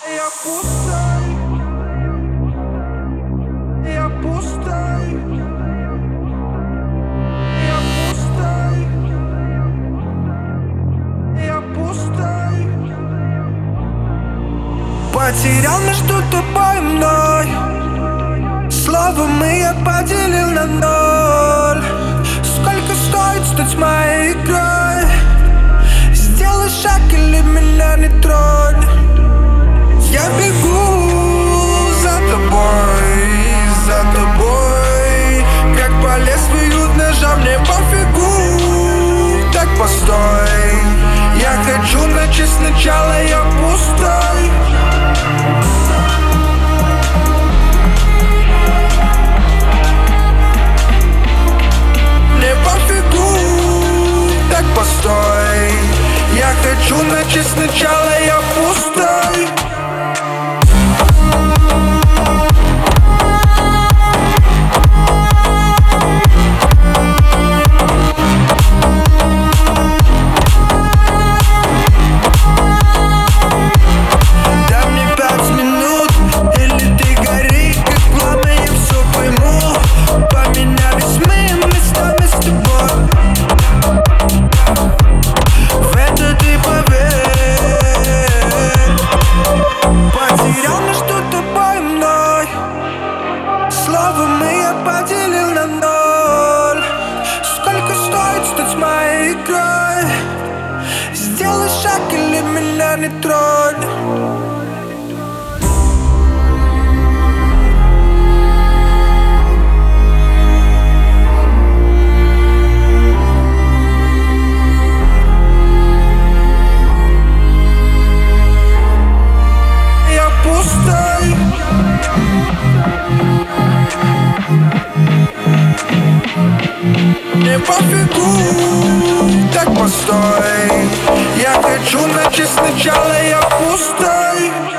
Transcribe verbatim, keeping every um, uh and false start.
Я пустой, я пустой, я пустой, я пустой. Потерял между тобой и мной. Слово мы я поделил на ноль. Сколько стоит стать моей игрой? Сделай шаг или меня не тронь. Я бегу за тобой, за тобой. Как по лезвию ножа, мне пофигу. Так постой, я хочу начать сначала, я пустой. Мне пофигу, так постой. Я хочу начать сначала, я пустой. Слово мы я поделил на ноль. Сколько стоит стать моей игрой? Сделай шаг или меня не тронь. Я пустой. Мне пофигу, так постой. Я хочу начать сначала, я пустой.